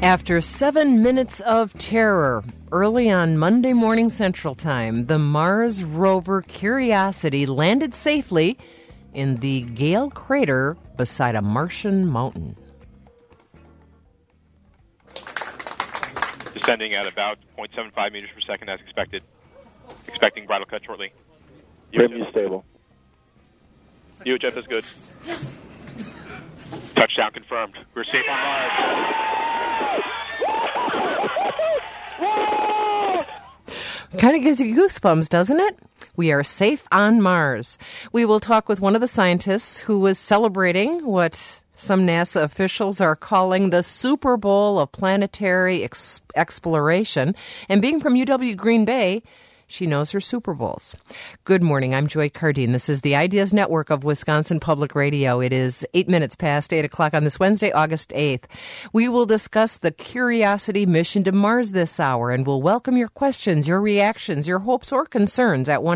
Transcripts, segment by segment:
After 7 minutes of terror, early on Monday morning Central Time, the Mars rover Curiosity landed safely in the Gale crater beside a Martian mountain. Descending at about 0.75 meters per second as expected. Expecting bridle cut shortly. UHF stable. UHF is good. Touchdown confirmed. We're safe on Mars. Kind of gives you goosebumps, doesn't it? We are safe on Mars. We will talk with one of the scientists who was celebrating what some NASA officials are calling the Super Bowl of planetary exploration. And being from UW Green Bay, she knows her Super Bowls. Good morning. I'm Joy Cardine. This is the Ideas Network of Wisconsin Public Radio. It is 8 minutes past 8 o'clock on this Wednesday, August 8th. We will discuss the Curiosity mission to Mars this hour, and we'll welcome your questions, your reactions, your hopes or concerns at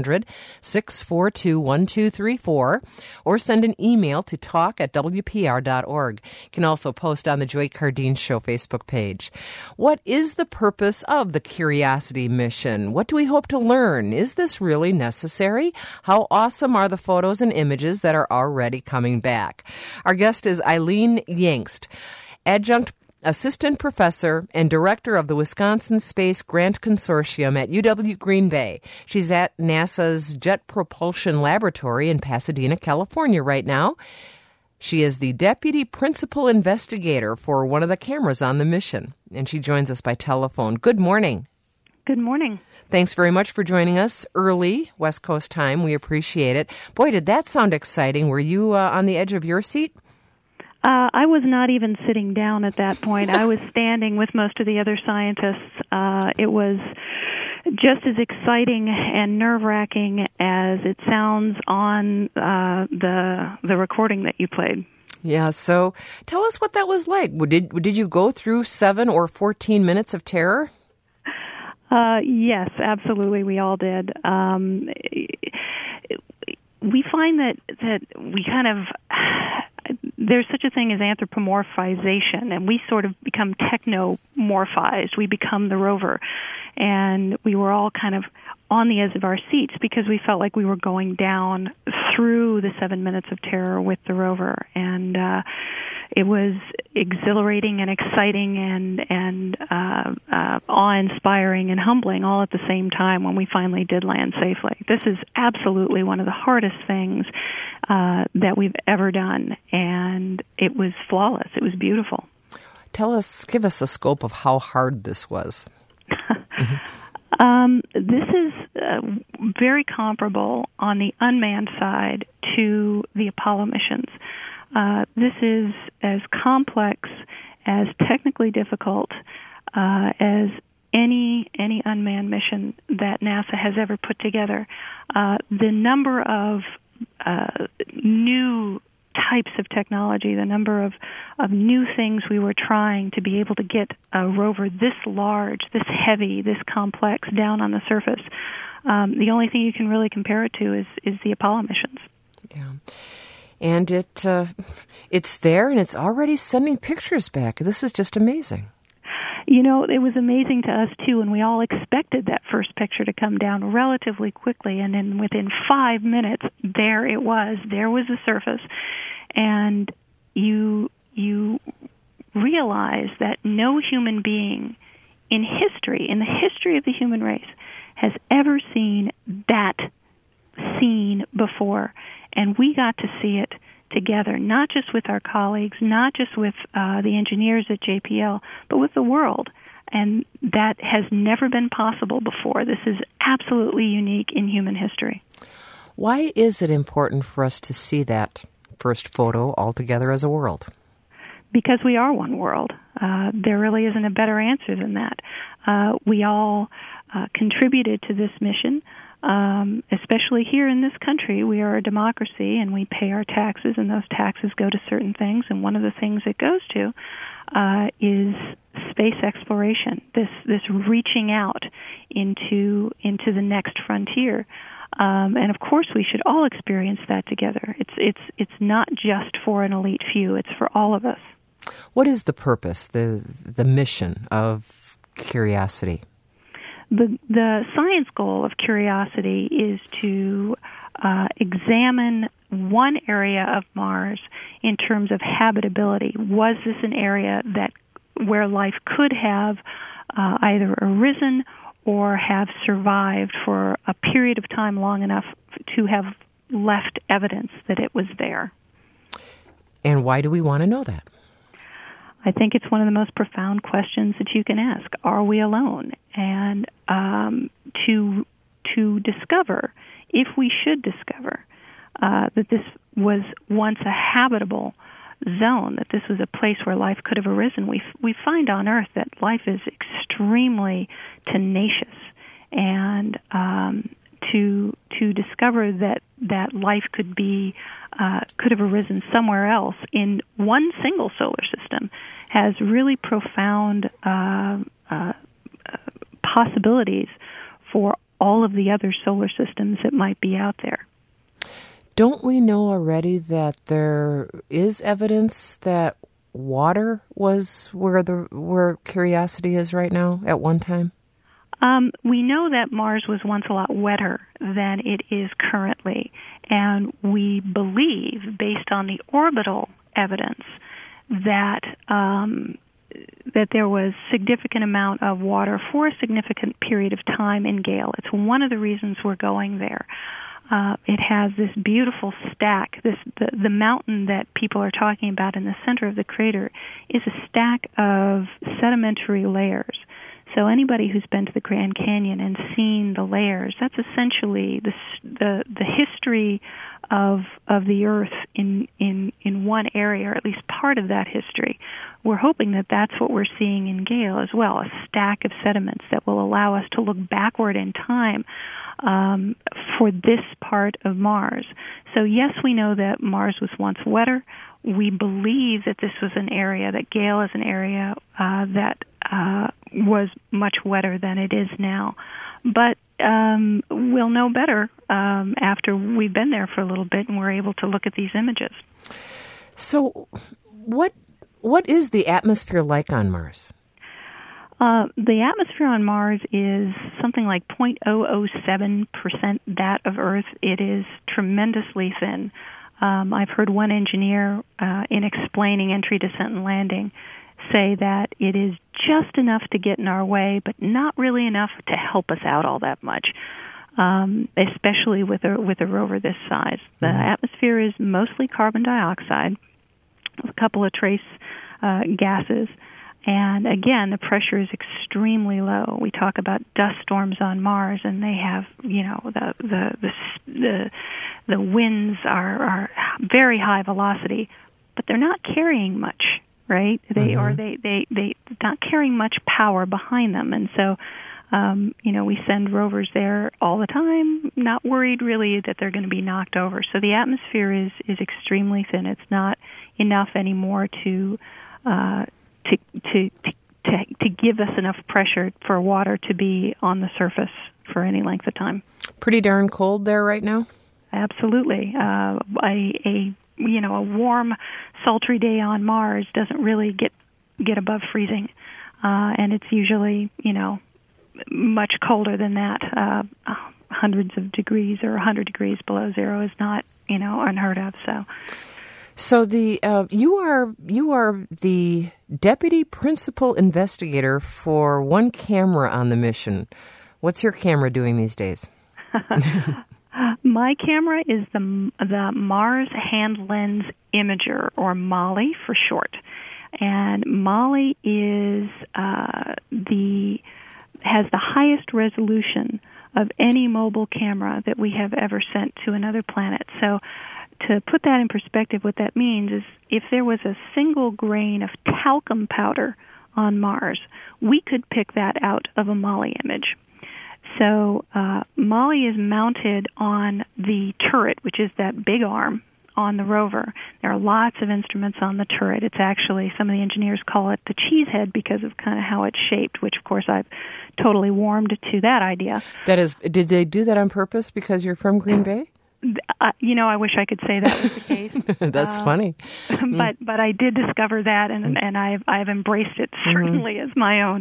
1-800-642-1234, or send an email to talk@wpr.org. You can also post on the Joy Cardine Show Facebook page. What is the purpose of the Curiosity mission? What do we hope to learn? Is this really necessary? How awesome are the photos and images that are already coming back? Our guest is Eileen Yangst, adjunct assistant professor and director of the Wisconsin Space Grant Consortium at UW Green Bay. She's at NASA's Jet Propulsion Laboratory in Pasadena, California right now. She is the deputy principal investigator for one of the cameras on the mission, and she joins us by telephone. Good morning. Good morning. Thanks very much for joining us early, West Coast time. We appreciate it. Boy, did that sound exciting. Were you on the edge of your seat? I was not even sitting down at that point. I was standing with most of the other scientists. It was just as exciting and nerve-wracking as it sounds on the recording that you played. Yeah, so tell us what that was like. Did you go through 7 or 14 minutes of terror? Yes, absolutely. We all did. We find that we kind of there's such a thing as anthropomorphization, and we sort of become technomorphized. We become the rover, and we were all kind of on the edge of our seats because we felt like we were going down through the 7 minutes of terror with the rover, and it was exhilarating and exciting and awe-inspiring and humbling all at the same time when we finally did land safely. This is absolutely one of the hardest things that we've ever done, and it was flawless. It was beautiful. Give us a scope of how hard this was. This is very comparable on the unmanned side to the Apollo missions. This is as complex, as technically difficult as any unmanned mission that NASA has ever put together. The number of new types of technology, the number of new things we were trying to be able to get a rover this large, this heavy, this complex down on the surface. The only thing you can really compare it to is the Apollo missions. Yeah. And it's there, and it's already sending pictures back. This is just amazing. You know, it was amazing to us, too, and we all expected that first picture to come down relatively quickly, and then within 5 minutes, there it was. There was the surface. And you realize that no human being in the history of the human race, has ever seen that scene before. And we got to see it together, not just with our colleagues, not just with the engineers at JPL, but with the world. And that has never been possible before. This is absolutely unique in human history. Why is it important for us to see that first photo all together as a world? Because we are one world. There really isn't a better answer than that. We all contributed to this mission. Especially here in this country, we are a democracy, and we pay our taxes, and those taxes go to certain things. And one of the things it goes to is space exploration. This reaching out into the next frontier. And of course, we should all experience that together. It's not just for an elite few; it's for all of us. What is the purpose, the mission of Curiosity? The science goal of Curiosity is to examine one area of Mars in terms of habitability. Was this an area where life could have either arisen or have survived for a period of time long enough to have left evidence that it was there? And why do we want to know that? I think it's one of the most profound questions that you can ask. Are we alone? And to discover, if we should discover, that this was once a habitable zone, that this was a place where life could have arisen, we find on Earth that life is extremely tenacious, and to discover that life could have arisen somewhere else in one single solar system has really profound possibilities for all of the other solar systems that might be out there. Don't we know already that there is evidence that water was where Curiosity is right now at one time? We know that Mars was once a lot wetter than it is currently, and we believe, based on the orbital evidence, that there was significant amount of water for a significant period of time in Gale. It's one of the reasons we're going there. It has this beautiful stack. The mountain that people are talking about in the center of the crater is a stack of sedimentary layers. So anybody who's been to the Grand Canyon and seen the layers, that's essentially the history of the Earth in one area, or at least part of that history. We're hoping that that's what we're seeing in Gale as well, a stack of sediments that will allow us to look backward in time for this part of Mars. So yes, we know that Mars was once wetter. We believe that this was an area, that Gale is an area that was much wetter than it is now. But we'll know better after we've been there for a little bit and we're able to look at these images. So what is the atmosphere like on Mars? The atmosphere on Mars is something like 0.007% that of Earth. It is tremendously thin. I've heard one engineer, in explaining entry, descent, and landing, say that it is just enough to get in our way, but not really enough to help us out all that much, especially with a rover this size. The atmosphere is mostly carbon dioxide, with a couple of trace gases. And again, the pressure is extremely low. We talk about dust storms on Mars, and they have, the winds are very high velocity, but they're not carrying much, right? They're not carrying much power behind them, and so we send rovers there all the time, not worried really that they're going to be knocked over. So the atmosphere is extremely thin. It's not enough anymore to give us enough pressure for water to be on the surface for any length of time. Pretty darn cold there right now? Absolutely. A warm, sultry day on Mars doesn't really get above freezing, and it's usually much colder than that. Hundreds of degrees or 100 degrees below zero is not unheard of. So you are the deputy principal investigator for one camera on the mission. What's your camera doing these days? My camera is the Mars Hand Lens Imager, or MAHLI for short. And MAHLI has the highest resolution of any mobile camera that we have ever sent to another planet. So to put that in perspective, what that means is if there was a single grain of talcum powder on Mars, we could pick that out of a MAHLI image. So MAHLI is mounted on the turret, which is that big arm on the rover. There are lots of instruments on the turret. It's actually, some of the engineers call it the cheese head because of kind of how it's shaped, which of course I've totally warmed to that idea. That is, did they do that on purpose because you're from Green Bay? I wish I could say that was the case. That's funny. But I did discover that, and I've embraced it certainly as my own.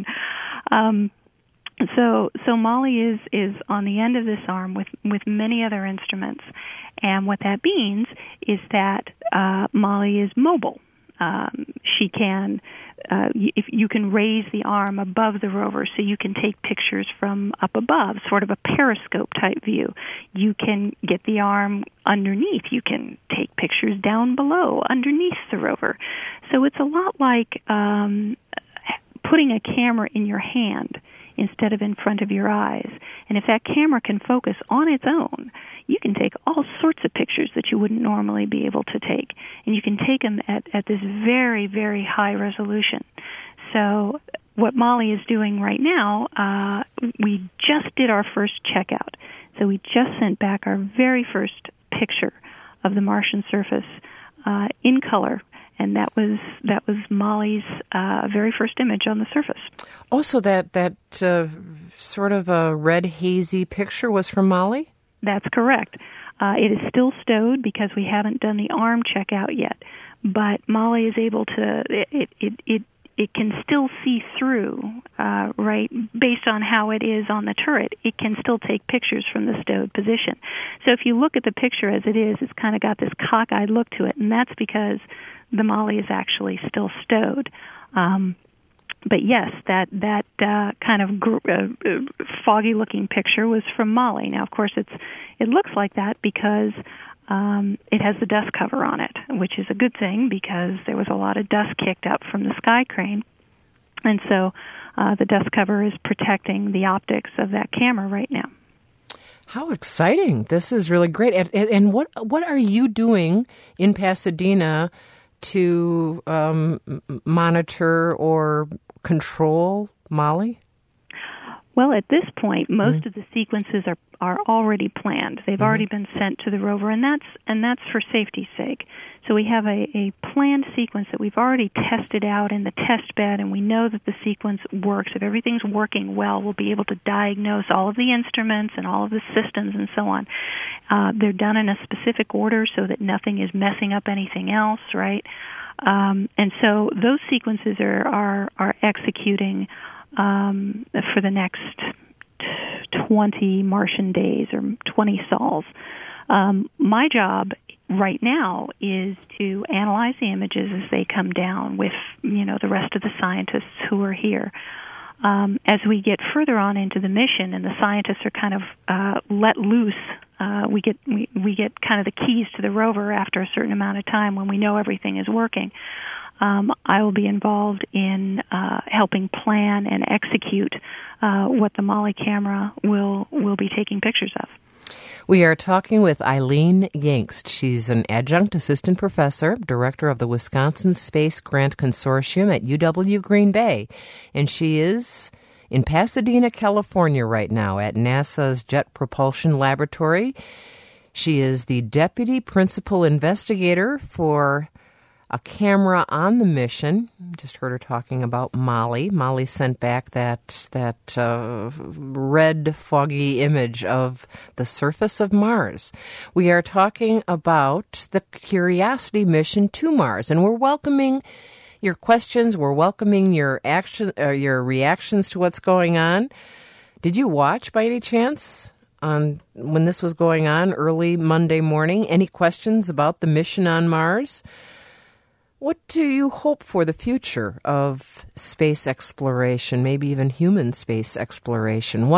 So Molly is on the end of this arm with many other instruments, and what that means is that Molly is mobile. She can, if you can raise the arm above the rover, so you can take pictures from up above, sort of a periscope type view. You can get the arm underneath. You can take pictures down below, underneath the rover. So it's a lot like putting a camera in your hand instead of in front of your eyes. And if that camera can focus on its own, you can take all sorts of pictures that you wouldn't normally be able to take. And you can take them at this very, very high resolution. So what Molly is doing right now, we just did our first checkout. So we just sent back our very first picture of the Martian surface in color. And that was Molly's very first image on the surface. Oh, so that sort of a red hazy picture was from Molly? That's correct. It is still stowed because we haven't done the arm checkout yet. But Molly is able to. It can still see through, right, based on how it is on the turret. It can still take pictures from the stowed position. So if you look at the picture as it is, it's kind of got this cockeyed look to it, and that's because the Molly is actually still stowed. But yes, that kind of foggy-looking picture was from Molly. Now, of course, it looks like that because it has the dust cover on it, which is a good thing because there was a lot of dust kicked up from the sky crane, and so the dust cover is protecting the optics of that camera right now. How exciting! This is really great. And what are you doing in Pasadena to monitor or control Molly? Well, at this point, most of the sequences are already planned. They've already been sent to the rover, and that's for safety's sake. So we have a planned sequence that we've already tested out in the test bed, and we know that the sequence works. If everything's working well, we'll be able to diagnose all of the instruments and all of the systems and so on. They're done in a specific order so that nothing is messing up anything else, right? And so those sequences are executing for the next 20 Martian days or 20 sols. My job right now is to analyze the images as they come down with, the rest of the scientists who are here. As we get further on into the mission and the scientists are kind of let loose, we get kind of the keys to the rover after a certain amount of time when we know everything is working. I will be involved in helping plan and execute what the Molly camera will be taking pictures of. We are talking with Eileen Yangst. She's an adjunct assistant professor, director of the Wisconsin Space Grant Consortium at UW Green Bay, and she is in Pasadena, California right now at NASA's Jet Propulsion Laboratory. She is the deputy principal investigator for a camera on the mission. Just heard her talking about Molly. Molly sent back that red, foggy image of the surface of Mars. We are talking about the Curiosity mission to Mars, and we're welcoming your questions. We're welcoming your reactions to what's going on. Did you watch by any chance on when this was going on early Monday morning? Any questions about the mission on Mars? What do you hope for the future of space exploration, maybe even human space exploration?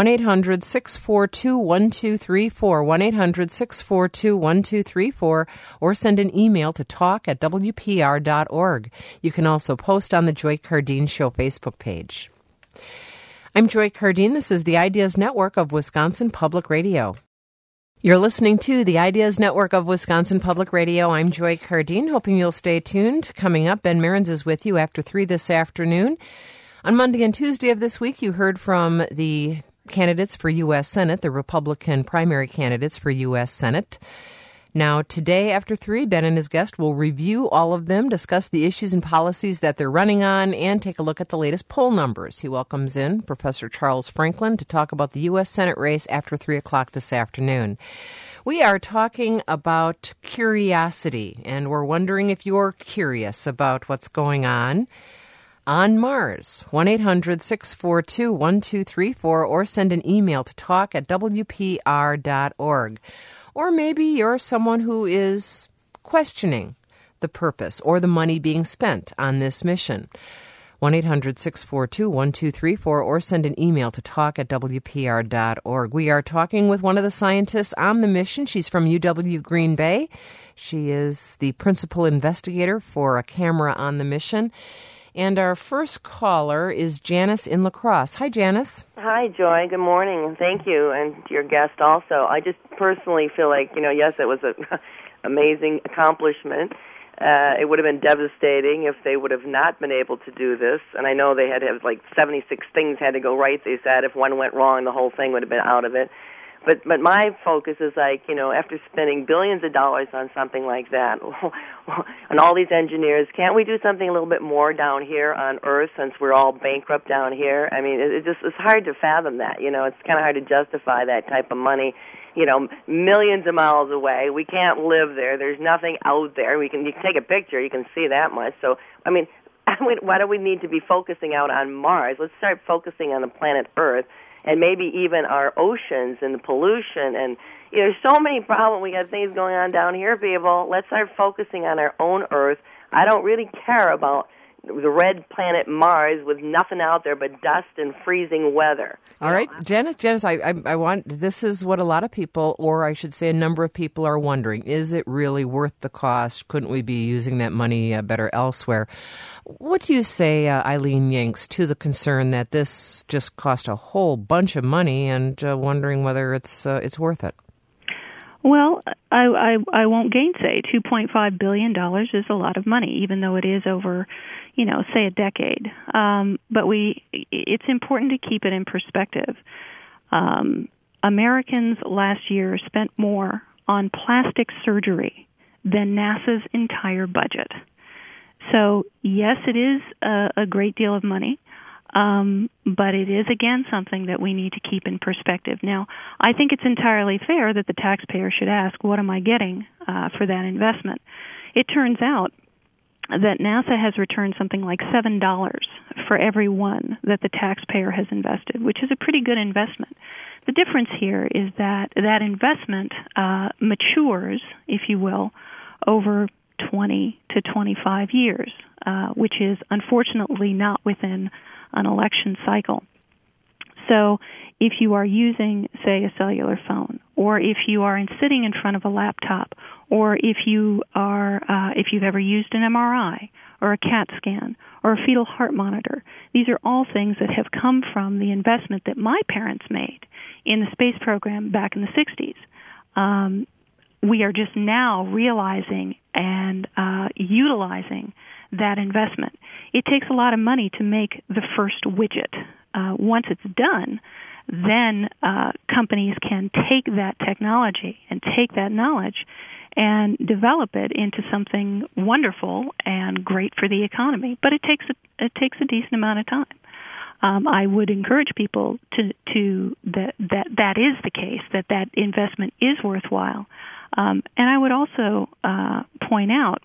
1-800-642-1234, 1-800-642-1234, or send an email to talk@wpr.org. You can also post on the Joy Cardeen Show Facebook page. I'm Joy Cardeen. This is the Ideas Network of Wisconsin Public Radio. You're listening to the Ideas Network of Wisconsin Public Radio. I'm Joy Cardeen, hoping you'll stay tuned. Coming up, Ben Mehrens is with you after 3 this afternoon. On Monday and Tuesday of this week, you heard from the candidates for U.S. Senate, the Republican primary candidates for U.S. Senate. Now, today after 3, Ben and his guest will review all of them, discuss the issues and policies that they're running on, and take a look at the latest poll numbers. He welcomes in Professor Charles Franklin to talk about the U.S. Senate race after 3 o'clock this afternoon. We are talking about curiosity, and we're wondering if you're curious about what's going on Mars. 1-800-642-1234, or send an email to talk@wpr.org. Or maybe you're someone who is questioning the purpose or the money being spent on this mission. 1-800-642-1234, or send an email to talk@wpr.org. We are talking with one of the scientists on the mission. She's from UW Green Bay. She is the principal investigator for a camera on the mission. And our first caller is Janice in La Crosse. Hi, Janice. Hi, Joy. Good morning, and thank you, and your guest also. I just personally feel like, yes, it was an amazing accomplishment. It would have been devastating if they would have not been able to do this, and I know they had to have 76 things had to go right, they said. If one went wrong, the whole thing would have been out of it. But my focus is after spending billions of dollars on something like that, and all these engineers, can't we do something a little bit more down here on Earth since we're all bankrupt down here? I mean, it's hard to fathom that. It's kind of hard to justify that type of money. Millions of miles away. We can't live there. There's nothing out there. You can take a picture. You can see that much. So, why do we need to be focusing out on Mars? Let's start focusing on the planet Earth. And maybe even our oceans and the pollution. And there's so many problems. We got things going on down here, people. Let's start focusing on our own Earth. I don't really care about the red planet Mars with nothing out there but dust and freezing weather. All right, Janice, I want, this is what a lot of people, or I should say a number of people, are wondering. Is it really worth the cost? Couldn't we be using that money better elsewhere? What do you say, Eileen Yanks, to the concern that this just cost a whole bunch of money, and wondering whether it's worth it? Well, I won't gainsay. $2.5 billion is a lot of money, even though it is over, say a decade. But it's important to keep it in perspective. Americans last year spent more on plastic surgery than NASA's entire budget. So, yes, it is a great deal of money. But it is, again, something that we need to keep in perspective. Now, I think it's entirely fair that the taxpayer should ask, what am I getting for that investment? It turns out that NASA has returned something like $7 for every one that the taxpayer has invested, which is a pretty good investment. The difference here is that investment matures, if you will, over 20 to 25 years, which is unfortunately not within an election cycle. So if you are using, say, a cellular phone, or if you are sitting in front of a laptop, or if you've ever used an MRI or a CAT scan or a fetal heart monitor, these are all things that have come from the investment that my parents made in the space program back in the 60s. We are just now realizing and utilizing that investment. It takes a lot of money to make the first widget. Once it's done, then companies can take that technology and take that knowledge and develop it into something wonderful and great for the economy. But it takes a decent amount of time. I would encourage people that is the case, that investment is worthwhile. And I would also point out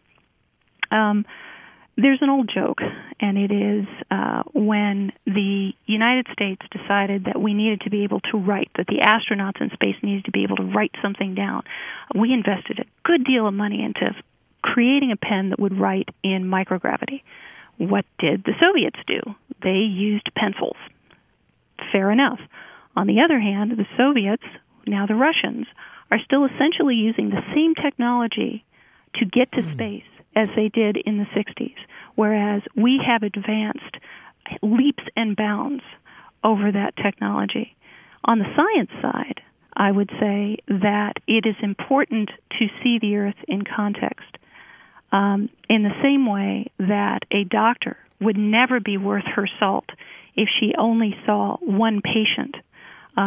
there's an old joke, and it is when the United States decided that we needed to be able to write, that the astronauts in space needed to be able to write something down. We invested a good deal of money into creating a pen that would write in microgravity. What did the Soviets do? They used pencils. Fair enough. On the other hand, the Soviets, now the Russians, are still essentially using the same technology to get to space as they did in the 60s, whereas we have advanced leaps and bounds over that technology. On the science side, I would say that it is important to see the Earth in context. In the same way that a doctor would never be worth her salt if she only saw one patient.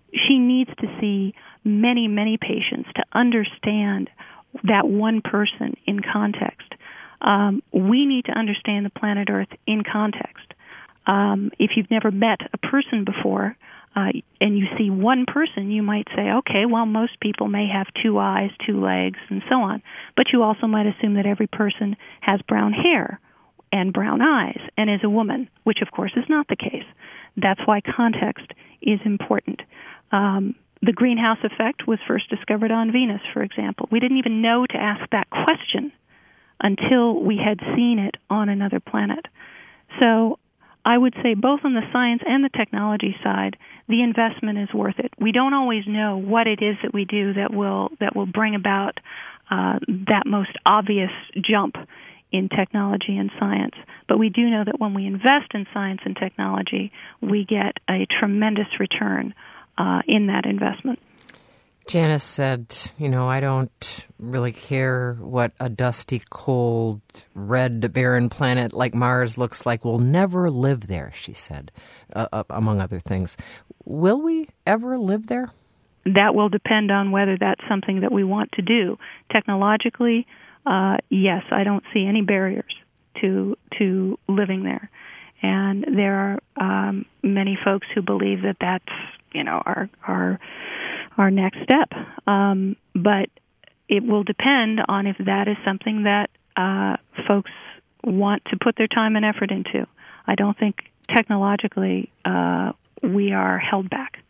she needs to see many, many patients to understand that one person in context. We need to understand the planet Earth in context. If you've never met a person before, and you see one person, you might say, okay, well, most people may have 2 eyes, 2 legs, and so on. But you also might assume that every person has brown hair and brown eyes and is a woman, which, of course, is not the case. That's why context is important. The greenhouse effect was first discovered on Venus, for example. We didn't even know to ask that question until we had seen it on another planet. So I would say both on the science and the technology side, the investment is worth it. We don't always know what it is that we do that will bring about that most obvious jump in technology and science. But we do know that when we invest in science and technology, we get a tremendous return in that investment. Janice said, I don't really care what a dusty, cold, red, barren planet like Mars looks like. We'll never live there, she said, among other things. Will we ever live there? That will depend on whether that's something that we want to do. Technologically, yes, I don't see any barriers to living there. And there are many folks who believe that that's, our next step. But it will depend on if that is something that folks want to put their time and effort into. I don't think technologically we are held back.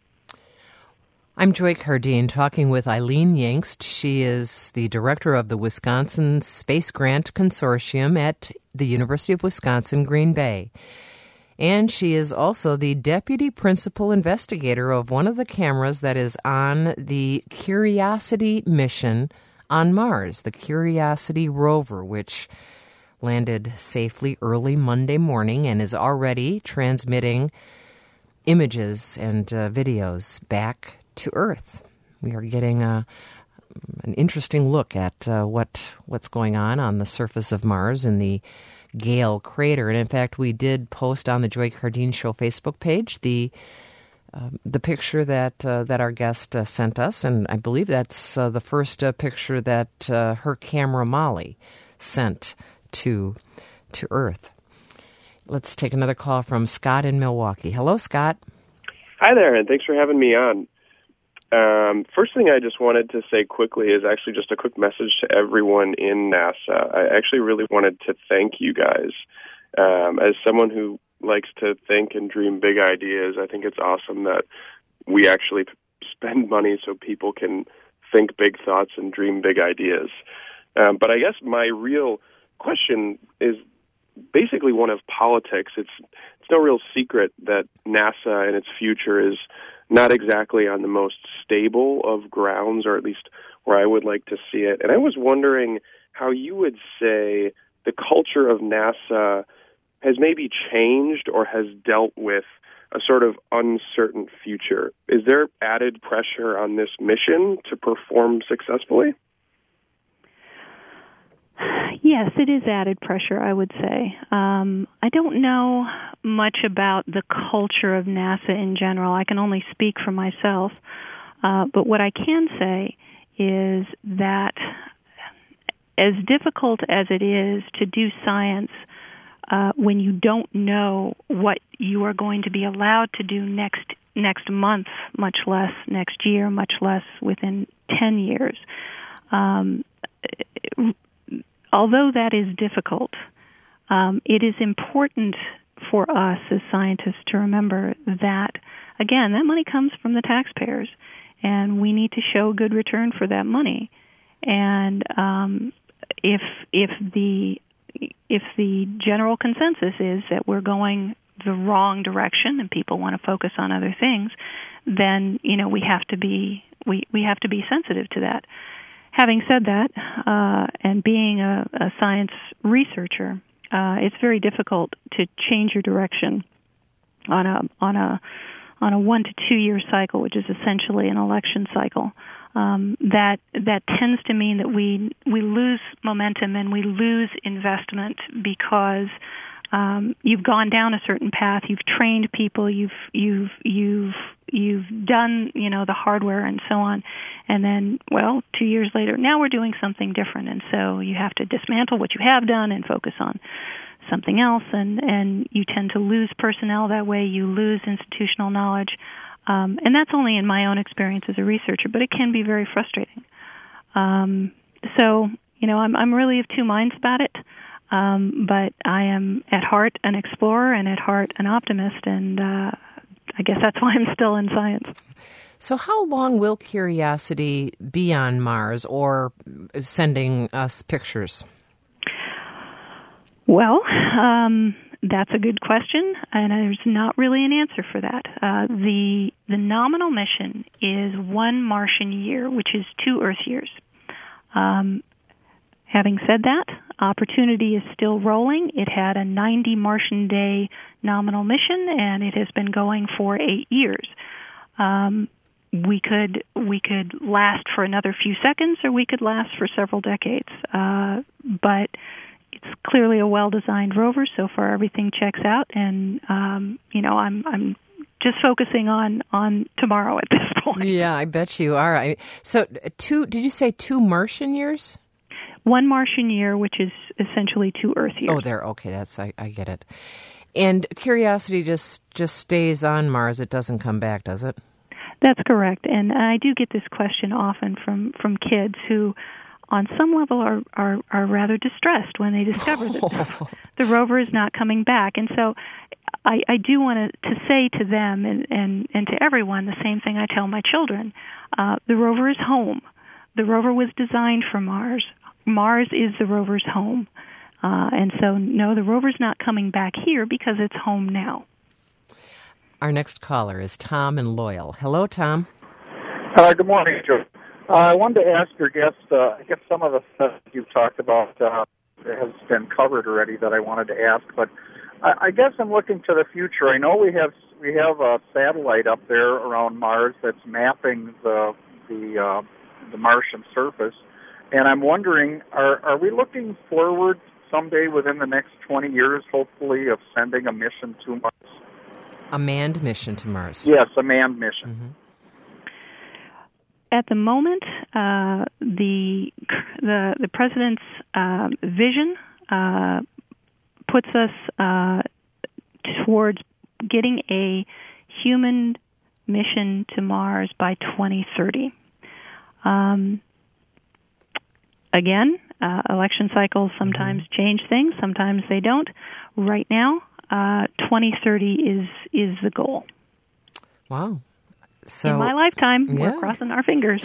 I'm Joy Cardine talking with Eileen Yangst. She is the director of the Wisconsin Space Grant Consortium at the University of Wisconsin, Green Bay. And she is also the deputy principal investigator of one of the cameras that is on the Curiosity mission on Mars, the Curiosity rover, which landed safely early Monday morning and is already transmitting images and videos back to Earth. We are getting an interesting look at what's going on the surface of Mars in the Gale crater. And in fact, we did post on the Joy Cardine Show Facebook page the picture that our guest sent us, and I believe that's the first picture that her camera Molly sent to Earth. Let's take another call from Scott in Milwaukee. Hello, Scott. Hi there, and thanks for having me on. First thing I just wanted to say quickly is actually just a quick message to everyone in NASA. I actually really wanted to thank you guys. As someone who likes to think and dream big ideas, I think it's awesome that we actually spend money so people can think big thoughts and dream big ideas. But I guess my real question is basically one of politics. It's no real secret that NASA and its future is not exactly on the most stable of grounds, or at least where I would like to see it. And I was wondering how you would say the culture of NASA has maybe changed or has dealt with a sort of uncertain future. Is there added pressure on this mission to perform successfully? Yes, it is added pressure, I would say. I don't know much about the culture of NASA in general. I can only speak for myself. But what I can say is that as difficult as it is to do science when you don't know what you are going to be allowed to do next month, much less next year, much less within 10 years, although that is difficult, it is important for us as scientists to remember that, again, that money comes from the taxpayers, and we need to show good return for that money. And if the general consensus is that we're going the wrong direction and people want to focus on other things, then we have to be sensitive to that. Having said that, and being a science researcher, it's very difficult to change your direction on a 1 to 2 year cycle, which is essentially an election cycle. That tends to mean that we lose momentum and we lose investment because you've gone down a certain path, you've trained people, you've you've done, the hardware and so on, and then, 2 years later, now we're doing something different, and so you have to dismantle what you have done and focus on something else, and you tend to lose personnel that way. You lose institutional knowledge, and that's only in my own experience as a researcher, but it can be very frustrating. So, I'm really of two minds about it. But I am at heart an explorer and at heart an optimist, and I guess that's why I'm still in science. So how long will Curiosity be on Mars or sending us pictures? Well, that's a good question, and there's not really an answer for that. The nominal mission is 1 Martian year, which is 2 Earth years. Having said that, Opportunity is still rolling. It had a 90 Martian day nominal mission, and it has been going for 8 years. We could last for another few seconds, or we could last for several decades. But it's clearly a well-designed rover. So far, everything checks out, and I'm just focusing on tomorrow at this point. Yeah, I bet you are. So, did you say 2 Martian years? 1 Martian year, which is essentially 2 Earth years. Oh, there. Okay, I get it. And Curiosity just stays on Mars. It doesn't come back, does it? That's correct. And I do get this question often from kids who, on some level, are rather distressed when they discover that the rover is not coming back. And so I do want to say to them and to everyone the same thing I tell my children. The rover is home. The rover was designed for Mars. Mars is the rover's home. And so, no, the rover's not coming back here because it's home now. Our next caller is Tom in Loyal. Hello, Tom. Good morning, Joe. I wanted to ask your guest, I guess some of the stuff you've talked about has been covered already that I wanted to ask, but I guess I'm looking to the future. I know we have a satellite up there around Mars that's mapping the Martian surface. And I'm wondering, are we looking forward someday within the next 20 years, hopefully, of sending a mission to Mars? A manned mission to Mars. Yes, a manned mission. Mm-hmm. At the moment, the president's vision puts us towards getting a human mission to Mars by 2030. Again, election cycles sometimes change things, sometimes they don't. Right now, 2030 is the goal. Wow. So, in my lifetime, we're crossing our fingers.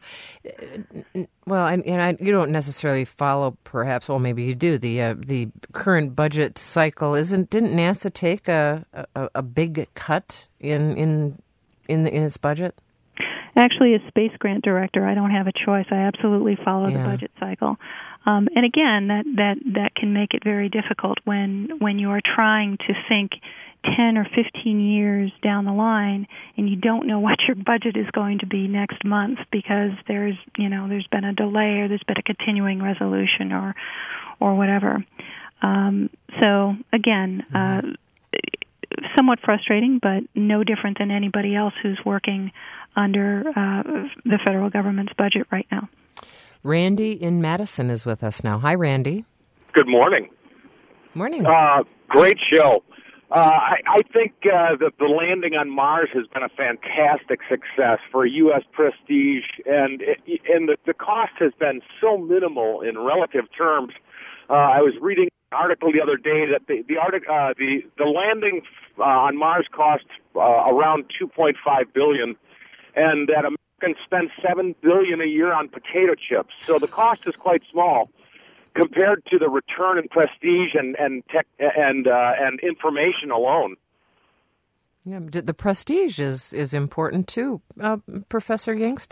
Well, and you don't necessarily follow, perhaps. Well, maybe you do. The current budget cycle didn't NASA take a big cut in its budget? Actually, as space grant director, I don't have a choice. I absolutely follow the budget cycle. And again, that can make it very difficult when you are trying to think 10 or 15 years down the line and you don't know what your budget is going to be next month because there's been a delay or there's been a continuing resolution or whatever. So again, somewhat frustrating, but no different than anybody else who's working under the federal government's budget right now. Randy in Madison is with us now. Hi, Randy. Good morning. Morning. Great show. I think that the landing on Mars has been a fantastic success for U.S. prestige, and the cost has been so minimal in relative terms. I was reading an article the other day that the landing on Mars cost around $2.5 billion, and that Americans spend $7 billion a year on potato chips. So the cost is quite small compared to the return in prestige and tech and information alone. Yeah, the prestige is important too, Professor Yingst.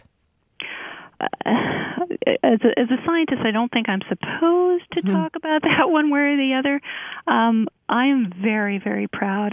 As a scientist, I don't think I'm supposed to talk about that one way or the other. I am very, very proud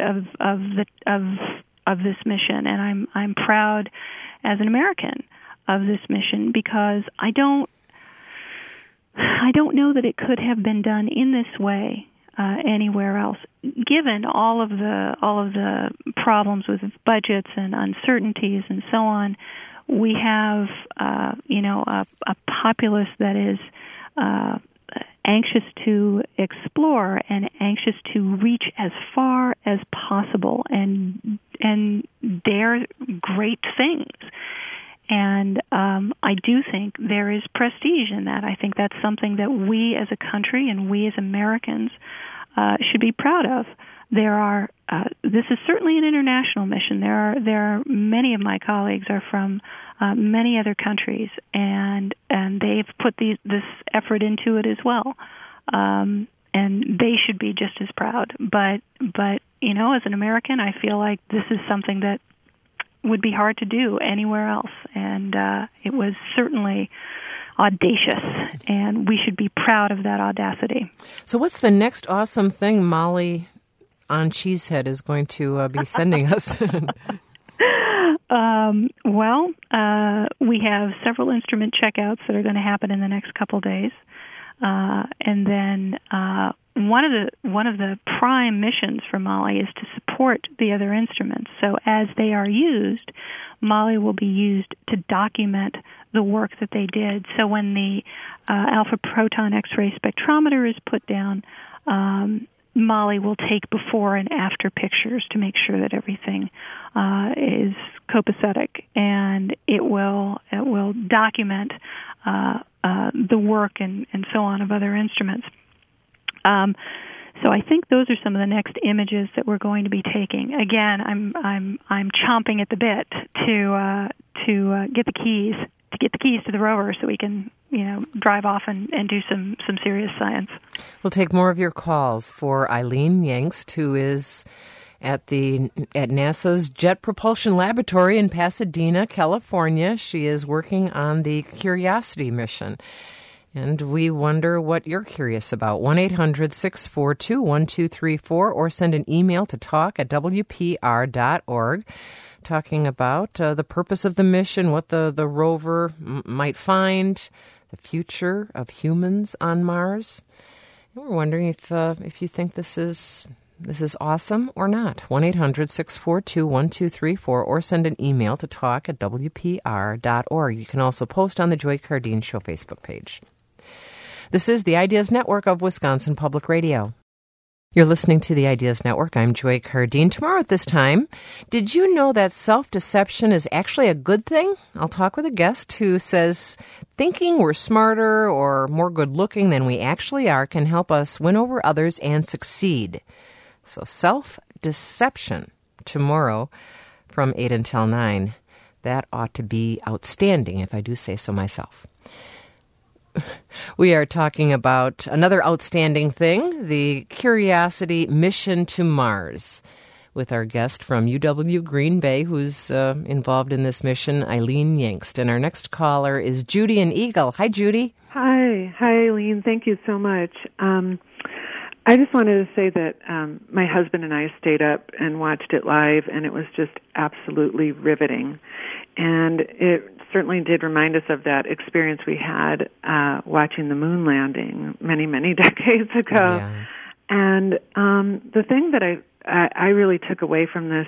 of this mission, and I'm proud as an American of this mission because I don't know that it could have been done in this way anywhere else. Given all of the problems with budgets and uncertainties and so on, we have a populace that is anxious to explore and anxious to reach as far as possible and dare great things. And I do think there is prestige in that. I think that's something that we as a country and we as Americans should be proud of. This is certainly an international mission. There are many of my colleagues are from many other countries, and they've put this effort into it as well. And they should be just as proud. But as an American, I feel like this is something that would be hard to do anywhere else, and it was certainly audacious, and we should be proud of that audacity. So what's the next awesome thing Molly on Cheesehead is going to be sending us? We have several instrument checkouts that are going to happen in the next couple days, and then one of the prime missions for Molly is to support the other instruments. So as they are used, Molly will be used to document the work that they did. So when the alpha proton X-ray spectrometer is put down, Molly will take before and after pictures to make sure that everything is copacetic, and it will document the work and so on of other instruments. So I think those are some of the next images that we're going to be taking. Again, I'm chomping at the bit to get the keys to the rover so we can drive off and do some serious science. We'll take more of your calls for Eileen Yangst, who is at NASA's Jet Propulsion Laboratory in Pasadena, California. She is working on the Curiosity mission. And we wonder what you're curious about. 1-800-642-1234 or send an email to talk@wpr.org talking about the purpose of the mission, what the rover might find, the future of humans on Mars. And we're wondering if you think this is awesome or not. 1-800-642-1234 or send an email to talk@wpr.org. You can also post on the Joy Cardeen Show Facebook page. This is the Ideas Network of Wisconsin Public Radio. You're listening to the Ideas Network. I'm Joy Cardeen. Tomorrow at this time, did you know that self-deception is actually a good thing? I'll talk with a guest who says thinking we're smarter or more good-looking than we actually are can help us win over others and succeed. So self-deception tomorrow from 8 until 9. That ought to be outstanding, if I do say so myself. We are talking about another outstanding thing, the Curiosity mission to Mars, with our guest from UW Green Bay, who's involved in this mission, Eileen Yangst. And our next caller is Judy in Eagle. Hi, Judy. Hi, Eileen. Thank you so much. I just wanted to say that my husband and I stayed up and watched it live, and it was just absolutely riveting. And it certainly did remind us of that experience we had watching the moon landing many, many decades ago. Yeah. And the thing that I really took away from this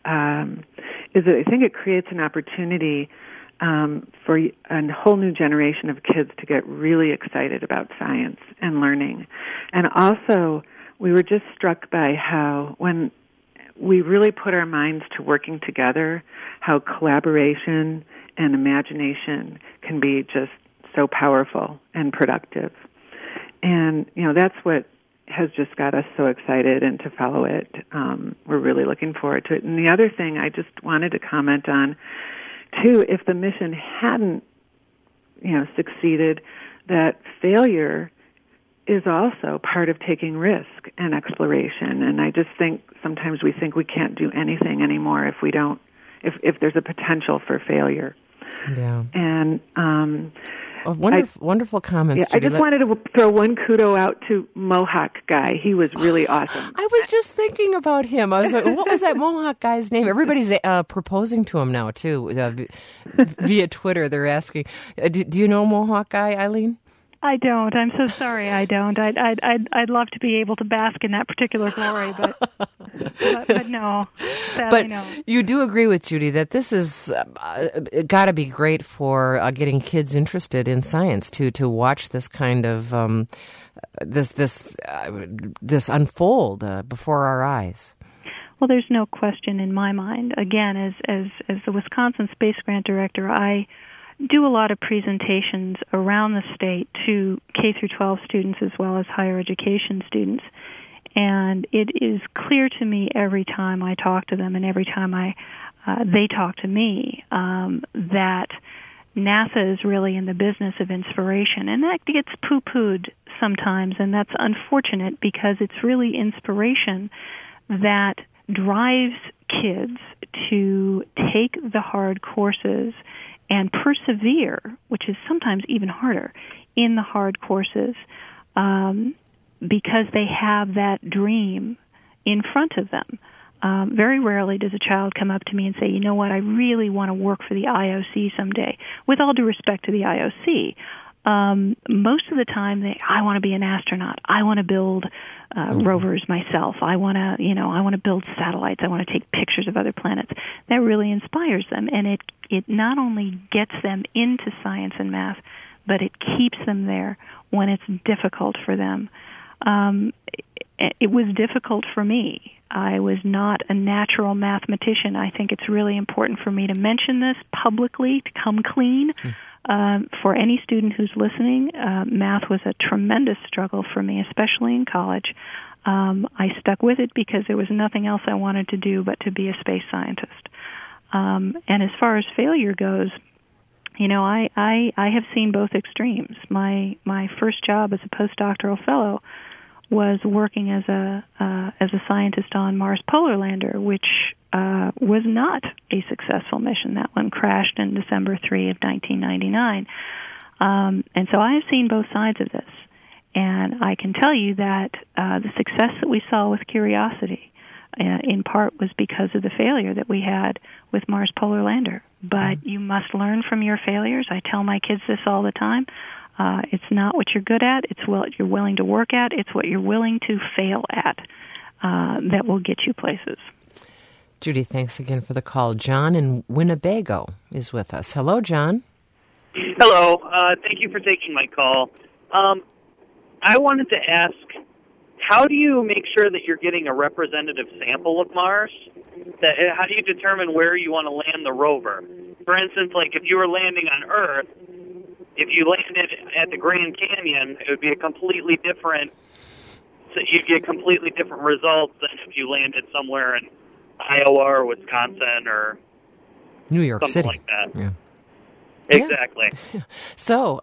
is that I think it creates an opportunity for a whole new generation of kids to get really excited about science and learning. And also, we were just struck by how when we really put our minds to working together, how collaboration and imagination can be just so powerful and productive. And, that's what has just got us so excited and to follow it. We're really looking forward to it. And the other thing I just wanted to comment on, too, if the mission hadn't, succeeded, that failure is also part of taking risk and exploration. And I just think sometimes we think we can't do anything anymore if there's a potential for failure. Yeah. And wonderful comments, yeah, Judy. I just wanted to throw one kudo out to Mohawk guy. He was really awesome. I was just thinking about him. I was like, what was that Mohawk guy's name? Everybody's proposing to him now, too, via Twitter. They're asking, do you know Mohawk guy, Eileen? I don't. I'm so sorry. I don't. I'd love to be able to bask in that particular glory, but no. Sadly, but no. You do agree with Judy that this is got to be great for getting kids interested in science to watch this kind of this unfold before our eyes. Well, there's no question in my mind. Again, as the Wisconsin Space Grant Director, I do a lot of presentations around the state to K through 12 students as well as higher education students. And it is clear to me every time I talk to them and every time they talk to me that NASA is really in the business of inspiration. And that gets poo-pooed sometimes, and that's unfortunate because it's really inspiration that drives kids to take the hard courses and persevere, which is sometimes even harder, in the hard courses because they have that dream in front of them. Very rarely does a child come up to me and say, you know what, I really want to work for the IOC someday. With all due respect to the IOC, most of the time I want to be an astronaut. I want to build rovers myself. I want to build satellites. I want to take pictures of other planets. That really inspires them, and it not only gets them into science and math, but it keeps them there when it's difficult for them. It was difficult for me. I was not a natural mathematician. I think it's really important for me to mention this publicly, to come clean. For any student who's listening, math was a tremendous struggle for me, especially in college. I stuck with it because there was nothing else I wanted to do but to be a space scientist. And as far as failure goes, I have seen both extremes. My first job as a postdoctoral fellow was working as a scientist on Mars Polar Lander, which was not a successful mission. That one crashed in December 3 of 1999. And so I have seen both sides of this. And I can tell you that the success that we saw with Curiosity in part was because of the failure that we had with Mars Polar Lander. But you must learn from your failures. I tell my kids this all the time. It's not what you're good at, it's what you're willing to work at, it's what you're willing to fail at that will get you places. Judy, thanks again for the call. John in Winnebago is with us. Hello, John. Hello. Thank you for taking my call. I wanted to ask, how do you make sure that you're getting a representative sample of Mars? How do you determine where you want to land the rover? For instance, like if you were landing on Earth, if you landed at the Grand Canyon, it would be a completely different. So you'd get completely different results than if you landed somewhere in Iowa or Wisconsin or New York something City. like that. Yeah. Exactly. Yeah. So,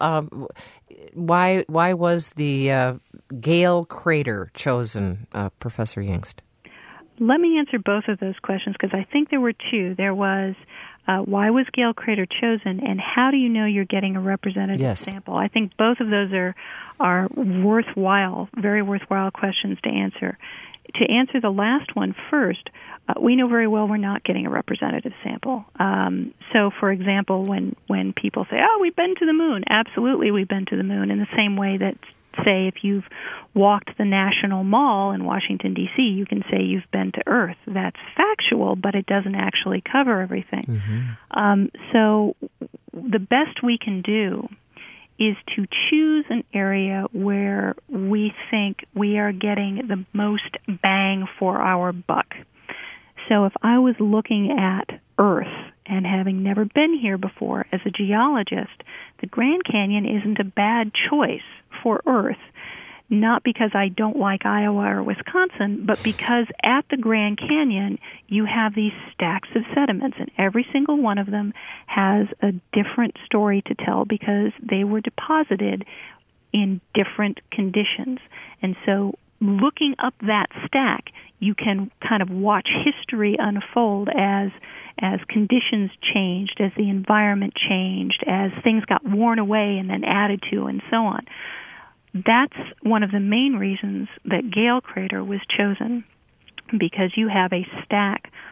why was the Gale crater chosen, Professor Yingst? Let me answer both of those questions because I think there were two. There was why was Gale crater chosen, and how do you know you're getting a representative sample? I think both of those are worthwhile, very worthwhile questions to answer. To answer the last one first, we know very well we're not getting a representative sample. So, for example, when people say, oh, we've been to the moon, absolutely we've been to the moon, in the same way that, say, if you've walked the National Mall in Washington, D.C., you can say you've been to Earth. That's factual, but it doesn't actually cover everything. Mm-hmm. So the best we can do is to choose an area where we think we are getting the most bang for our buck. So if I was looking at Earth and having never been here before as a geologist, the Grand Canyon isn't a bad choice for Earth, not because I don't like Iowa or Wisconsin, but because at the Grand Canyon you have these stacks of sediments, and every single one of them has a different story to tell because they were deposited in different conditions. And so looking up that stack, you can kind of watch history unfold as conditions changed, as the environment changed, as things got worn away and then added to, and so on. That's one of the main reasons that Gale crater was chosen, because you have a stack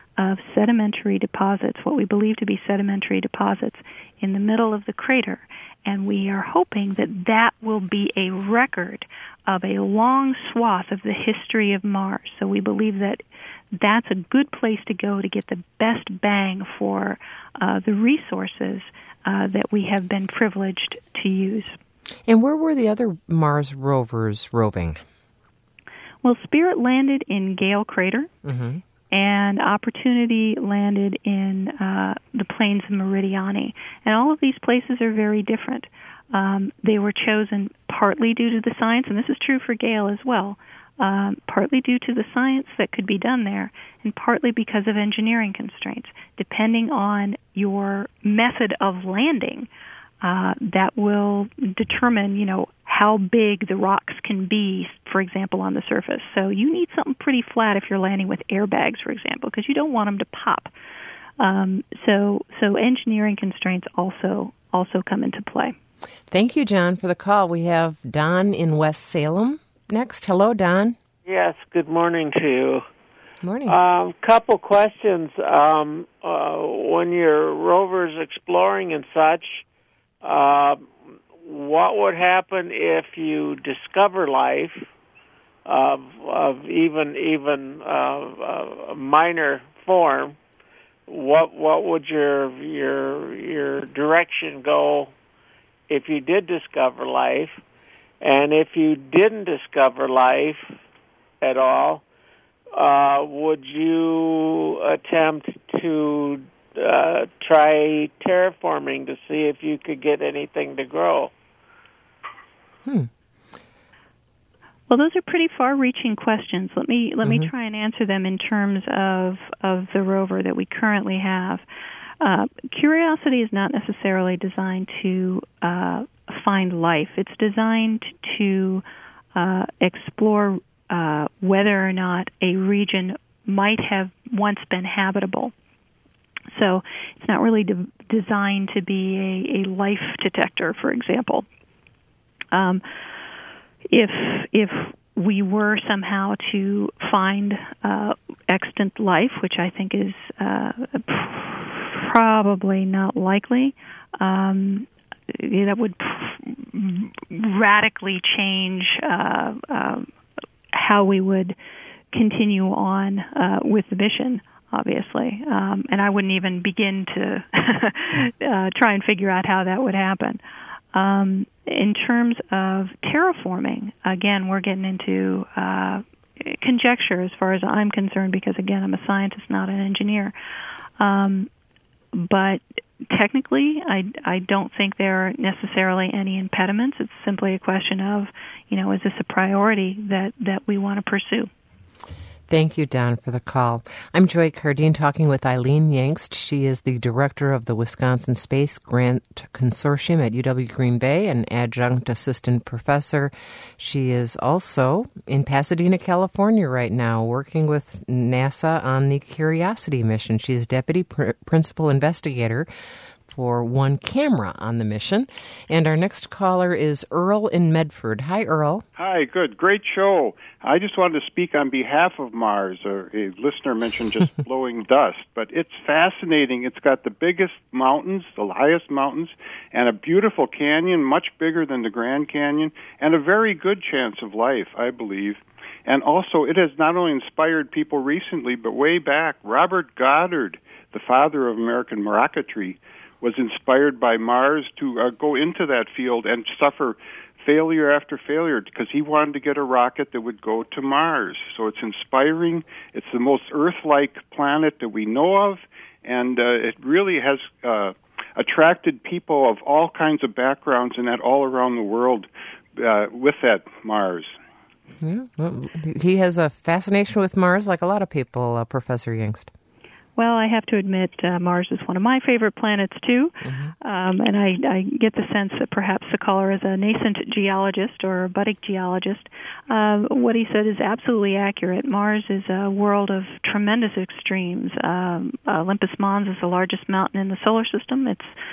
of sedimentary deposits, what we believe to be sedimentary deposits, in the middle of the crater. And we are hoping that that will be a record of a long swath of the history of Mars. So we believe that that's a good place to go to get the best bang for the resources that we have been privileged to use. And where were the other Mars rovers roving? Well, Spirit landed in Gale Crater, and Opportunity landed in the plains of Meridiani. And all of these places are very different. They were chosen partly due to the science, and this is true for Gale as well, partly due to the science that could be done there, and partly because of engineering constraints. Depending on your method of landing, that will determine, how big the rocks can be, for example, on the surface. So you need something pretty flat if you're landing with airbags, for example, because you don't want them to pop. So engineering constraints also come into play. Thank you, John, for the call. We have Don in West Salem next. Hello, Don. Yes, good morning to you. Morning. Couple questions. When your rover's exploring and such, what would happen if you discover life of even a minor form? What would your direction go if you did discover life? And if you didn't discover life at all, would you attempt to try terraforming to see if you could get anything to grow? Well, those are pretty far-reaching questions. Let me try and answer them in terms of the rover that we currently have. Curiosity is not necessarily designed to find life. It's designed to explore whether or not a region might have once been habitable. So it's not really designed to be a life detector, for example. If we were somehow to find extant life, which I think is probably not likely, that would radically change how we would continue on with the mission, obviously. And I wouldn't even begin to try and figure out how that would happen. In terms of terraforming, again, we're getting into conjecture as far as I'm concerned, because, again, I'm a scientist, not an engineer. But technically, I don't think there are necessarily any impediments. It's simply a question of, is this a priority that we want to pursue? Thank you, Don, for the call. I'm Joy Cardine talking with Eileen Yangst. She is the director of the Wisconsin Space Grant Consortium at UW Green Bay, an adjunct assistant professor. She is also in Pasadena, California right now, working with NASA on the Curiosity mission. She is deputy principal investigator for One Camera on the mission. And our next caller is Earl in Medford. Hi, Earl. Hi, good. Great show. I just wanted to speak on behalf of Mars. A listener mentioned just blowing dust, but it's fascinating. It's got the biggest mountains, the highest mountains, and a beautiful canyon, much bigger than the Grand Canyon, and a very good chance of life, I believe. And also, it has not only inspired people recently, but way back. Robert Goddard, the father of American rocketry, was inspired by Mars to go into that field and suffer failure after failure because he wanted to get a rocket that would go to Mars. So it's inspiring. It's the most Earth-like planet that we know of, and it really has attracted people of all kinds of backgrounds and that all around the world with that Mars. Yeah, well, he has a fascination with Mars like a lot of people, Professor Yangst. Well, I have to admit, Mars is one of my favorite planets, too. And I get the sense that perhaps the caller is a nascent geologist or a budding geologist. What he said is absolutely accurate. Mars is a world of tremendous extremes. Olympus Mons is the largest mountain in the solar system. It's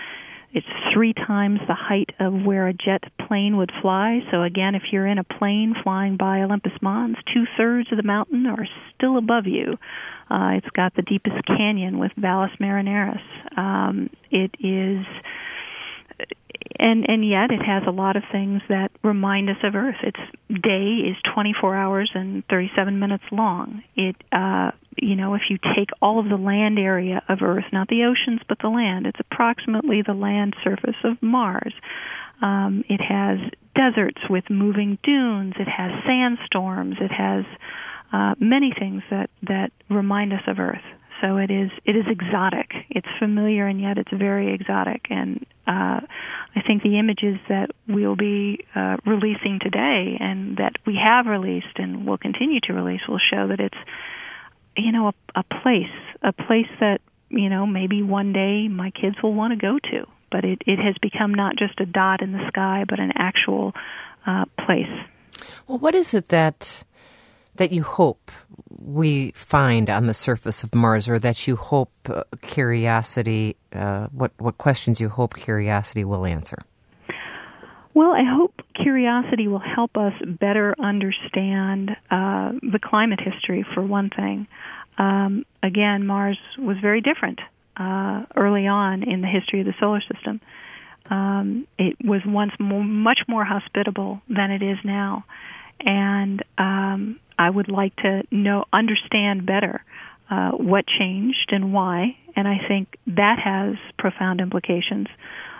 It's 3 times the height of where a jet plane would fly. So again, if you're in a plane flying by Olympus Mons, 2/3 of the mountain are still above you. It's got the deepest canyon with Valles Marineris. It is, and yet it has a lot of things that remind us of Earth. Its day is 24 hours and 37 minutes long. It, if you take all of the land area of Earth, not the oceans but the land, it's approximately the land surface of Mars. It has deserts with moving dunes. It has sandstorms. It has many things that remind us of Earth. So it is exotic. It's familiar, and yet it's very exotic. And I think the images that we'll be releasing today, and that we have released and will continue to release, will show that it's, a place that, maybe one day my kids will want to go to. But it has become not just a dot in the sky, but an actual place. Well, what is it that you hope we find on the surface of Mars, or that you hope Curiosity, what questions you hope Curiosity will answer? Well, I hope Curiosity will help us better understand the climate history, for one thing. Again, Mars was very different early on in the history of the solar system. It was once much more hospitable than it is now. And I would like to understand better what changed and why, and I think that has profound implications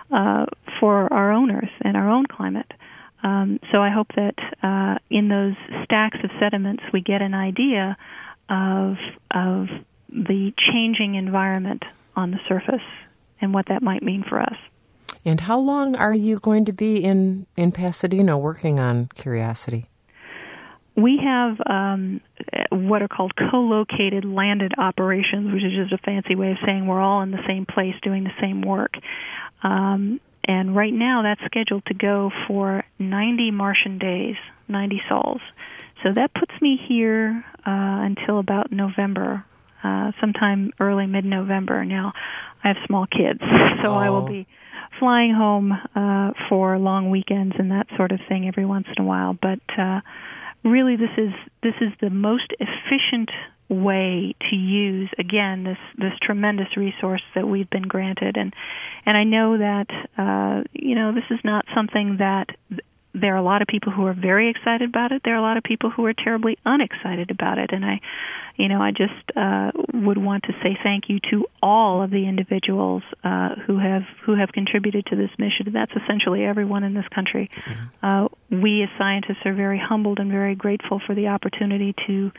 for our own Earth and our own climate. So I hope that in those stacks of sediments we get an idea of the changing environment on the surface and what that might mean for us. And how long are you going to be in Pasadena working on Curiosity? We have what are called co-located landed operations, which is just a fancy way of saying we're all in the same place doing the same work. And right now that's scheduled to go for 90 Martian days, 90 sols. So that puts me here until about November, sometime early mid-November. Now, I have small kids, so I will be flying home for long weekends and that sort of thing every once in a while. But really, this is the most efficient way to use, again, this tremendous resource that we've been granted. And I know that this is not something that there are a lot of people who are very excited about it. There are a lot of people who are terribly unexcited about it. And I just would want to say thank you to all of the individuals who have contributed to this mission. That's essentially everyone in this country. We as scientists are very humbled and very grateful for the opportunity to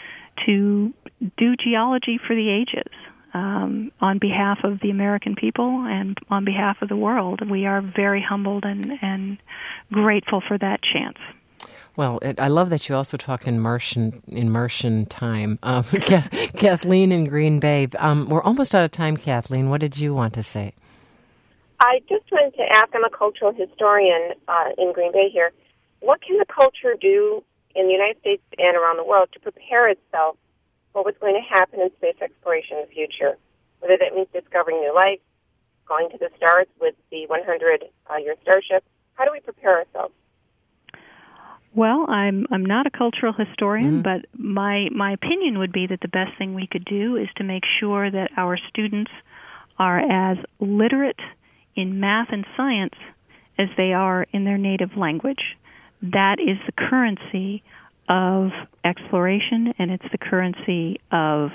do geology for the ages. On behalf of the American people and on behalf of the world, we are very humbled and grateful for that chance. Well, I love that you also talk in Martian time. Kathleen in Green Bay. We're almost out of time, Kathleen. What did you want to say? I just wanted to ask, I'm a cultural historian in Green Bay here. What can the culture do in the United States and around the world to prepare itself for what's going to happen in space exploration in the future? Whether that means discovering new life, going to the stars with the 100-year Starship. How do we prepare ourselves? Well, I'm not a cultural historian, but my opinion would be that the best thing we could do is to make sure that our students are as literate in math and science as they are in their native language. That is the currency of exploration, and it's the currency of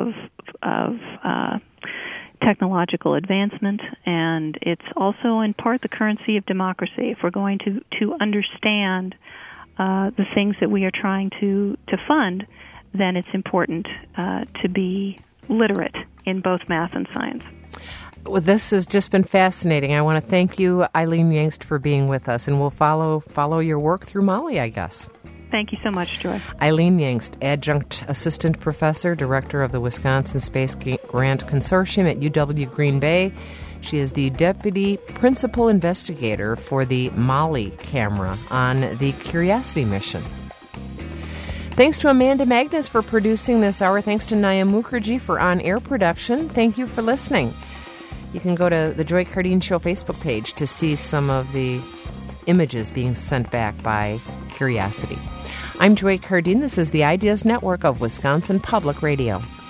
technological advancement, and it's also in part the currency of democracy. If we're going to understand the things that we are trying to fund, then it's important to be literate in both math and science. Well, this has just been fascinating. I want to thank you, Eileen Yangst, for being with us, and we'll follow your work through Mali, I guess. Thank you so much, Joy. Eileen Yangst, Adjunct Assistant Professor, Director of the Wisconsin Space Grant Consortium at UW Green Bay. She is the Deputy Principal Investigator for the Mali camera on the Curiosity mission. Thanks to Amanda Magnus for producing this hour. Thanks to Naya Mukherjee for on-air production. Thank you for listening. You can go to the Joy Cardine Show Facebook page to see some of the images being sent back by Curiosity. I'm Joy Cardine. This is the Ideas Network of Wisconsin Public Radio.